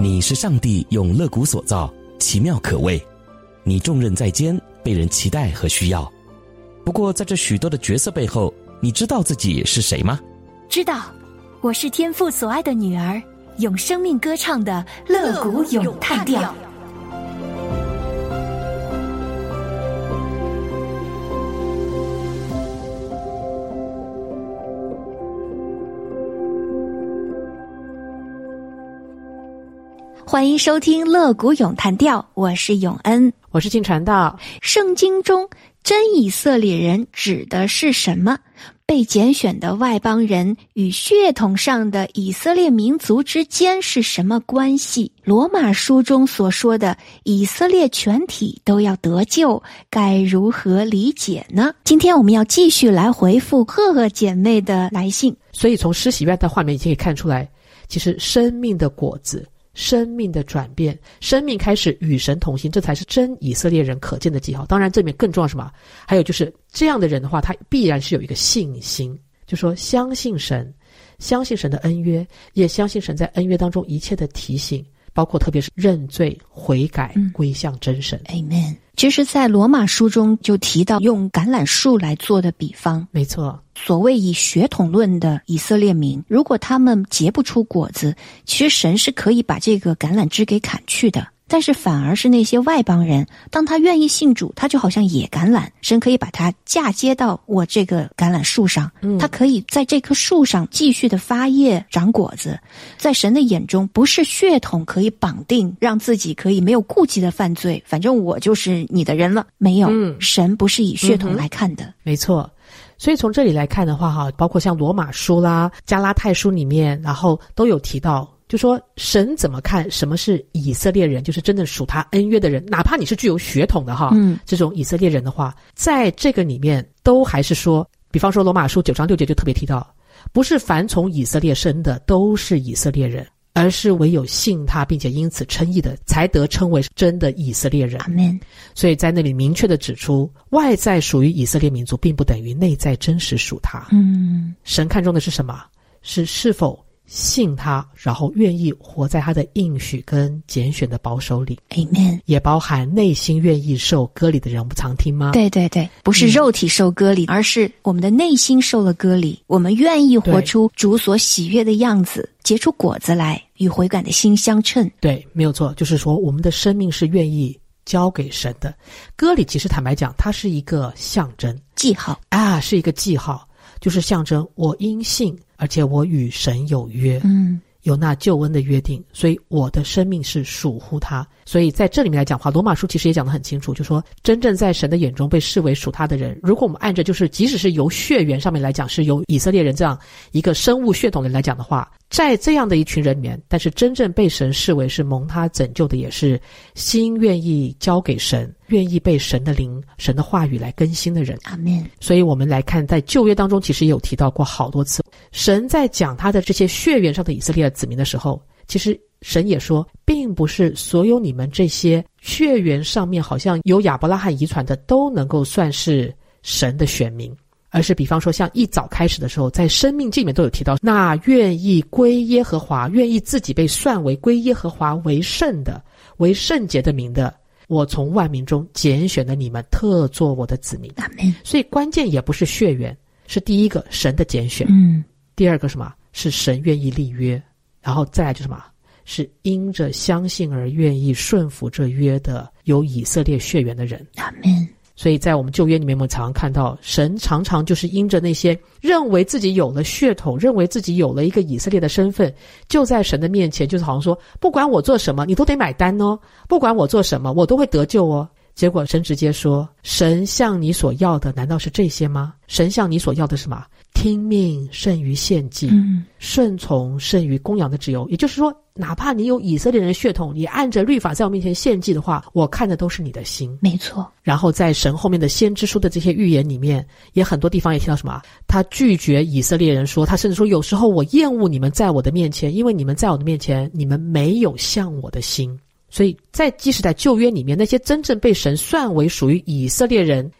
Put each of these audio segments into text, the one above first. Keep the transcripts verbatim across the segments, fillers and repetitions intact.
你是上帝用肋骨所造，奇妙可畏，你重任在肩，被人期待和需要。不过在这许多的角色背后，你知道自己是谁吗？ 知道，我是天父所爱的女儿，用生命歌唱的肋骨咏叹调。欢迎收听肋骨咏叹调，我是永恩， 我是静传道。 圣经中真以色列人指的是什么？被拣选的外邦人与血统上的以色列民族之间是什么关系？罗马书中所说的以色列全体都要得救，该如何理解呢？今天我们要继续来回复赫赫姐妹的来信。 所以从施洗约翰的画面已经可以看出来，其实生命的果子，生命的转变，生命开始与神同行，这才是真以色列人可见的记号。当然这里面更重要什么？还有就是这样的人的话，他必然是有一个信心，就说相信神，相信神的恩约，也相信神在恩约当中一切的提醒，包括特别是认罪悔改、嗯、归向真神。 Amen。 其实在罗马书中就提到用橄榄树来做的比方。 没错， 所谓以血统论的以色列民，如果他们结不出果子，其实神是可以把这个橄榄枝给砍去的。但是反而是那些外邦人，当他愿意信主，他就好像野橄榄，神可以把它嫁接到我这个橄榄树上，嗯，他可以在这棵树上继续的发叶长果子。在神的眼中，不是血统可以绑定，让自己可以没有顾忌的犯罪，反正我就是你的人了，没有，嗯，神不是以血统来看的。嗯， 没错。所以从这里来看的话哈，包括像罗马书啦、加拉太书里面，然后都有提到，就说神怎么看什么是以色列人，就是真正属他恩约的人，哪怕你是具有血统的哈，嗯，这种以色列人的话，在这个里面都还是说，比方说罗马书九章六节就特别提到，不是凡从以色列生的都是以色列人，而是唯有信他并且因此称义的，才得称为真的以色列人。阿们。所以在那里明确的指出，外在属于以色列民族，并不等于内在真实属他。嗯，神看重的是什么？是是否信他，然后愿意活在他的应许跟拣选的保守里。 Amen。 也包含内心愿意受割礼的人。我们常听吗？ 对对对，不是肉体受割礼，嗯，而是我们的内心受了割礼，我们愿意活出主所喜悦的样子，结出果子来，与悔改的心相称。 对，没有错，就是说我们的生命是愿意交给神的。割礼其实坦白讲，它是一个象征记号啊，是一个记号，就是象征我因信，而且我与神有约，嗯，有那救恩的约定，所以我的生命是属乎他。所以在这里面来讲的话，罗马书其实也讲得很清楚，就说真正在神的眼中被视为属他的人，如果我们按着就是即使是由血缘上面来讲，是由以色列人这样一个生物血统的来讲的话，在这样的一群人里面，但是真正被神视为是蒙他拯救的，也是心愿意交给神，愿意被神的灵、神的话语来更新的人。 阿们。 所以我们来看，在旧约当中其实也有提到过好多次，神在讲他的这些血缘上的以色列子民的时候，其实神也说，并不是所有你们这些血缘上面好像有亚伯拉罕遗传的都能够算是神的选民，而是比方说像一早开始的时候，在生命记里面都有提到，那愿意归耶和华，愿意自己被算为归耶和华为圣的，为圣洁的民的，我从万民中拣选了你们，特作我的子民。阿们。所以关键也不是血缘，是第一个神的拣选，嗯，第二个什么？是神愿意立约，然后再来就是什么？是因着相信而愿意顺服这约的有以色列血缘的人。阿们。所以在我们旧约里面，我们常常看到神常常就是因着那些认为自己有了血统，认为自己有了一个以色列的身份，就在神的面前就是好像说，不管我做什么你都得买单哦，不管我做什么我都会得救哦。结果神直接说，神向你所要的难道是这些吗？神向你所要的是什么？听命胜于献祭，嗯，顺从胜于公羊的脂油。也就是说，哪怕你有以色列人的血统，你按着律法在我面前献祭的话，我看的都是你的心。 没错。然后在神后面的先知书的这些预言里面，也很多地方也提到什么？他拒绝以色列人说，他甚至说有时候我厌恶你们在我的面前，因为你们在我的面前，你们没有向我的心。所以在即使在旧约里面，那些真正被神算为属于以色列人，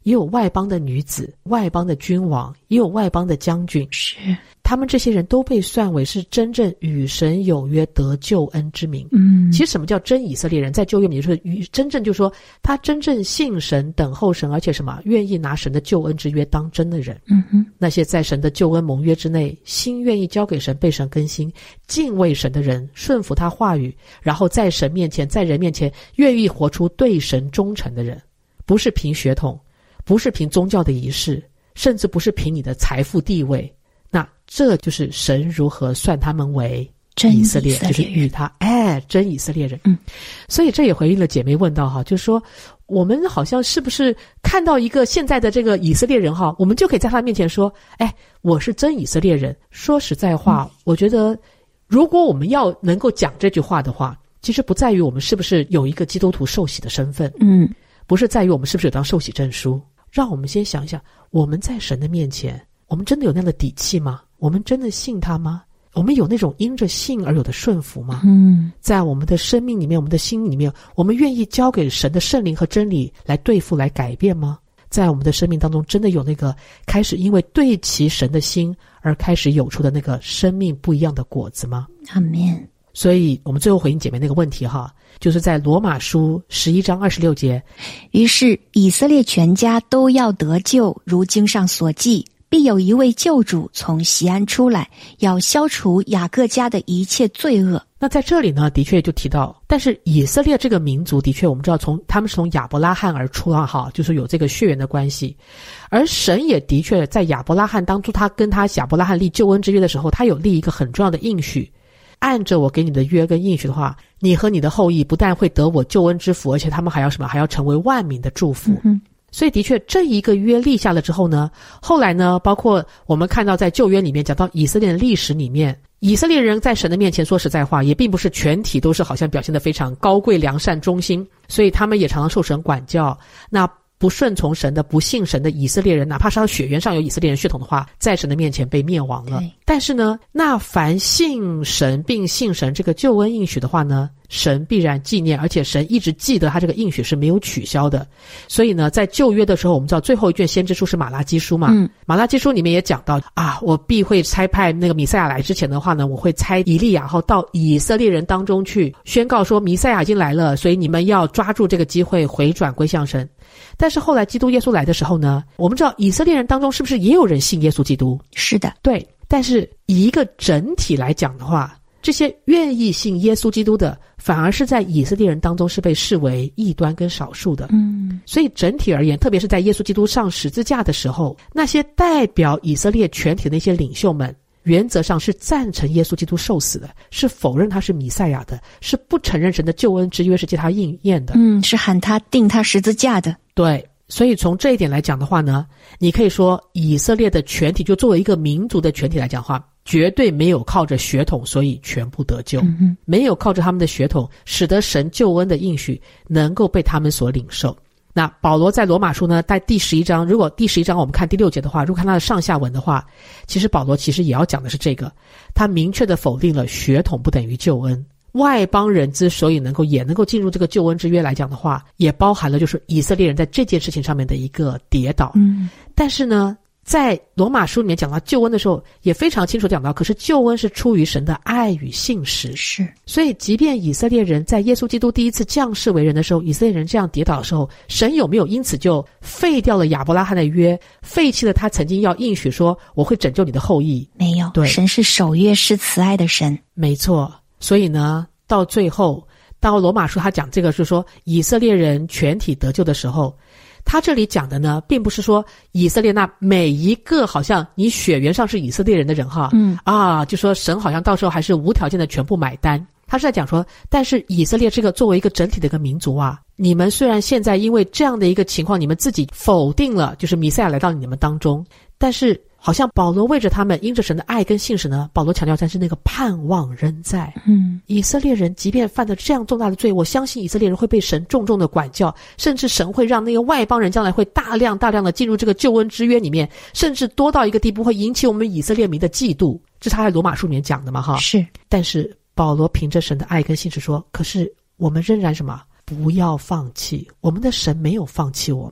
也有外邦的女子，外邦的君王，也有外邦的将军， 是他们这些人都被算为是真正与神有约得救恩之民。 嗯， 其实什么叫真以色列人？在旧约里面就是与真正就是说他真正信神、等候神，而且什么愿意拿神的救恩之约当真的人。 嗯哼， 那些在神的救恩盟约之内，心愿意交给神、被神更新、敬畏神的人，顺服他话语，然后在神面前、在人面前愿意活出对神忠诚的人，不是凭血统，不是凭宗教的仪式，甚至不是凭你的财富地位。那这就是神如何算他们为以色列，就是与他哎真以色列人。 嗯， 所以这也回应了姐妹问到哈，就是说我们好像是不是看到一个现在的这个以色列人哈，我们就可以在他面前说，哎，我是真以色列人。说实在话，嗯、我觉得如果我们要能够讲这句话的话，其实不在于我们是不是有一个基督徒受洗的身份， 嗯， 不是在于我们是不是有张受洗证书。让我们先想一想，我们在神的面前，我们真的有那样的底气吗？我们真的信他吗？我们有那种因着信而有的顺服吗？ 嗯， 在我们的生命里面，我们的心里面，我们愿意交给神的圣灵和真理来对付、来改变吗？在我们的生命当中，真的有那个开始因为对齐神的心而开始有出的那个生命不一样的果子吗？ 阿们。 所以我们最后回应姐妹那个问题哈，就是在罗马书十一章二十六节， 于是以色列全家都要得救，如经上所记，必有一位救主从西安出来，要消除雅各家的一切罪恶。 那在这里呢，的确就提到，但是以色列这个民族的确我们知道从他们是从亚伯拉罕而出啊，哈，就是有这个血缘的关系。而神也的确在亚伯拉罕当初他跟他亚伯拉罕立救恩之约的时候，他有立一个很重要的应许，按着我给你的约跟应许的话，你和你的后裔不但会得我救恩之福，而且他们还要什么？还要成为万民的祝福。 嗯， 所以的确这一个约立下了之后呢，后来呢，包括我们看到在旧约里面讲到以色列的历史里面，以色列人在神的面前说实在话，也并不是全体都是好像表现得非常高贵、良善、忠心，所以他们也常常受神管教。那不顺从神的、不信神的以色列人，哪怕是他血缘上有以色列人血统的话，在神的面前被灭亡了。但是呢，那凡信神并信神这个救恩应许的话呢，神必然纪念，而且神一直记得他这个应许是没有取消的。所以呢，在旧约的时候，我们知道最后一卷先知书是马拉基书嘛，嗯，马拉基书里面也讲到啊，我必会差派那个弥赛亚来之前的话呢，我会差以利亚后到以色列人当中去宣告说弥赛亚已经来了，所以你们要抓住这个机会回转归向神。但是后来基督耶稣来的时候呢，我们知道以色列人当中是不是也有人信耶稣基督？ 是的， 对。但是以一个整体来讲的话，这些愿意信耶稣基督的，反而是在以色列人当中是被视为异端跟少数的。嗯，所以整体而言，特别是在耶稣基督上十字架的时候，那些代表以色列全体的那些领袖们，原则上是赞成耶稣基督受死的，是否认他是弥赛亚的，是不承认神的救恩之约是借他应验的。 嗯，是喊他钉他十字架的。 对，所以从这一点来讲的话呢，你可以说以色列的全体就作为一个民族的全体来讲的话，绝对没有靠着血统所以全部得救，嗯，没有靠着他们的血统使得神救恩的应许能够被他们所领受。那保罗在罗马书呢，在第十一章，如果第十一章我们看第六节的话，如果看他的上下文的话，其实保罗其实也要讲的是这个，他明确的否定了血统不等于救恩。外邦人之所以能够也能够进入这个救恩之约来讲的话，也包含了就是以色列人在这件事情上面的一个跌倒。嗯，但是呢，在罗马书里面讲到救恩的时候，也非常清楚讲到，可是救恩是出于神的爱与信实。 是， 所以即便以色列人在耶稣基督第一次降世为人的时候，以色列人这样跌倒的时候，神有没有因此就废掉了亚伯拉罕的约，废弃了他曾经要应许说我会拯救你的后裔？ 没有， 对， 神是守约是慈爱的神。 没错。所以呢，到最后到罗马书他讲这个是说以色列人全体得救的时候，他这里讲的呢，并不是说以色列那每一个好像你血缘上是以色列人的人哈，嗯啊，就说神好像到时候还是无条件的全部买单。他是在讲说，但是以色列这个作为一个整体的一个民族啊，你们虽然现在因为这样的一个情况，你们自己否定了就是弥赛亚来到你们当中，但是好像保罗为着他们因着神的爱跟信实呢，保罗强调但是那个盼望仍在。嗯，以色列人即便犯了这样重大的罪，我相信以色列人会被神重重的管教，甚至神会让那个外邦人将来会大量大量的进入这个救恩之约里面，甚至多到一个地步会引起我们以色列民的嫉妒。这是他在罗马书里面讲的嘛哈。 是， 但是保罗凭着神的爱跟信实说，可是我们仍然什么？不要放弃，我们的神没有放弃我们。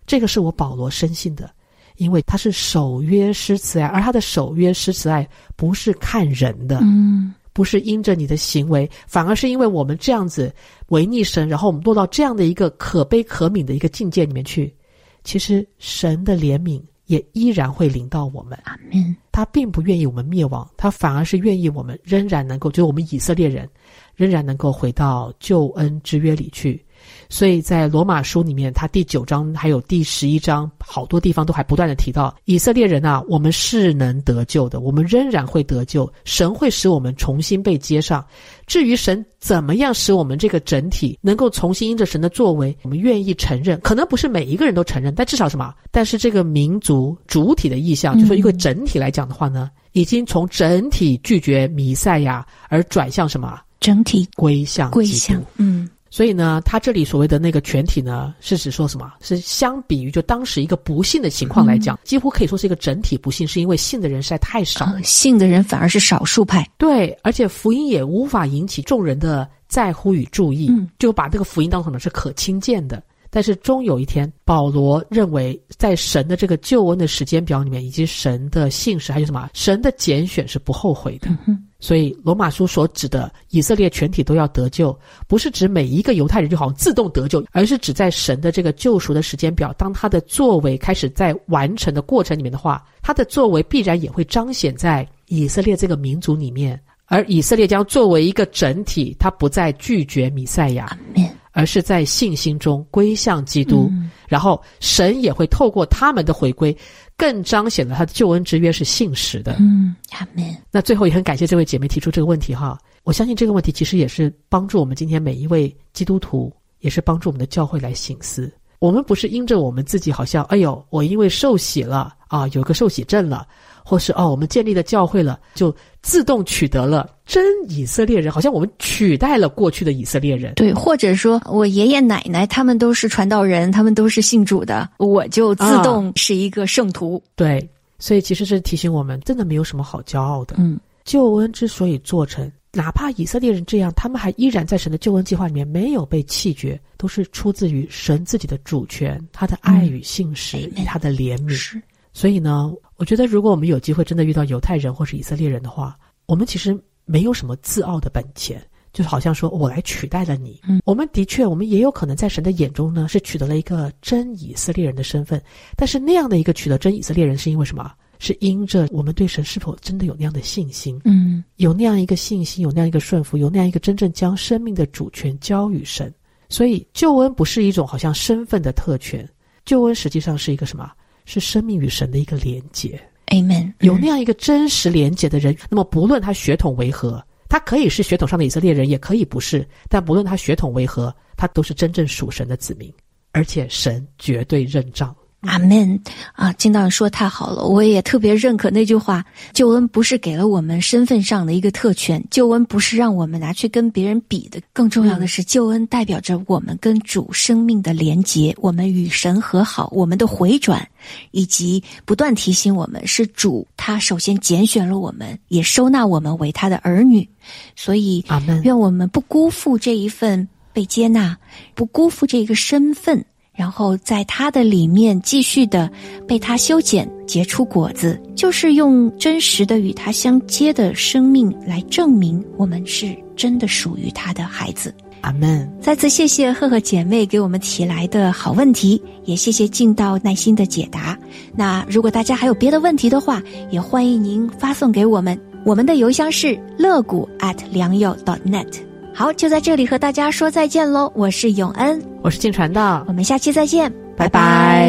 这个是我保罗深信的，因为他是守约施慈爱，而他的守约施慈爱不是看人的， 嗯， 不是因着你的行为，反而是因为我们这样子违逆神，然后我们落到这样的一个可悲可悯的一个境界里面去，其实神的怜悯也依然会临到我们。 阿们。 他并不愿意我们灭亡，他反而是愿意我们仍然能够，就是我们以色列人仍然能够回到救恩之约里去。所以在罗马书里面，他第九章还有第十一章好多地方都还不断的提到，以色列人啊，我们是能得救的，我们仍然会得救，神会使我们重新被接上。至于神怎么样使我们这个整体能够重新因着神的作为，我们愿意承认，可能不是每一个人都承认，但至少什么？但是这个民族主体的意向，就是说一个整体来讲的话呢，已经从整体拒绝弥赛亚而转向什么？ 整体归向归向。嗯。 所以呢，他这里所谓的那个全体呢，是指说什么？是相比于就当时一个不幸的情况来讲，嗯、几乎可以说是一个整体不幸，是因为信的人实在太少， 呃、信的人反而是少数派。 对，而且福音也无法引起众人的在乎与注意，嗯、就把这个福音当成什么是可轻贱的。但是终有一天，保罗认为在神的这个救恩的时间表里面，以及神的信实还有什么神的拣选是不后悔的。 嗯所以罗马书所指的以色列全体都要得救，不是指每一个犹太人就好像自动得救，而是指在神的这个救赎的时间表，当他的作为开始在完成的过程里面的话，他的作为必然也会彰显在以色列这个民族里面，而以色列将作为一个整体，他不再拒绝弥赛亚，而是在信心中归向基督，嗯、然后神也会透过他们的回归更彰显了他的救恩之约是信实的。 嗯，阿们。 那最后也很感谢这位姐妹提出这个问题哈，我相信这个问题其实也是帮助我们今天每一位基督徒，也是帮助我们的教会来省思。我们不是因着我们自己好像哎呦我因为受洗了啊，有个受洗证了，或是哦我们建立了教会了，就自动取得了真以色列人，好像我们取代了过去的以色列人。 对，或者说我爷爷奶奶他们都是传道人，他们都是信主的，我就自动是一个圣徒。 啊、对，所以其实是提醒我们真的没有什么好骄傲的。 嗯， 救恩之所以做成，哪怕以色列人这样，他们还依然在神的救恩计划里面没有被弃绝，都是出自于神自己的主权，他的爱与信实，以、嗯、他的怜悯。 是。 所以呢，我觉得如果我们有机会真的遇到犹太人或是以色列人的话，我们其实没有什么自傲的本钱，就是好像说我来取代了你。嗯，我们的确我们也有可能在神的眼中呢是取得了一个真以色列人的身份，但是那样的一个取得真以色列人是因为什么？是因着我们对神是否真的有那样的信心， 嗯， 有那样一个信心，有那样一个顺服，有那样一个真正将生命的主权交与神。所以救恩不是一种好像身份的特权，救恩实际上是一个什么？是生命与神的一个连结。 Amen、嗯、 有那样一个真实连结的人，那么不论他血统为何，他可以是血统上的以色列人，也可以不是，但不论他血统为何，他都是真正属神的子民，而且神绝对认账。 阿们啊，金导演说太好了，我也特别认可那句话，救恩不是给了我们身份上的一个特权，救恩不是让我们拿去跟别人比的，更重要的是救恩代表着我们跟主生命的连结，我们与神和好，我们的回转，以及不断提醒我们是主他首先拣选了我们，也收纳我们为他的儿女。所以愿我们不辜负这一份被接纳，不辜负这个身份，然后在他的里面继续的被他修剪结出果子，就是用真实的与他相接的生命来证明我们是真的属于他的孩子。 阿们。 再次谢谢赫赫姐妹给我们提来的好问题，也谢谢静道耐心的解答。那如果大家还有别的问题的话，也欢迎您发送给我们，我们的邮箱是乐谷 at 良友 dot net。好，就在这里和大家说再见咯，我是永恩， 我是静传道， 我们下期再见， 拜拜。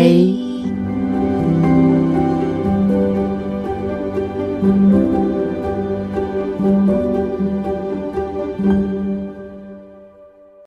拜拜。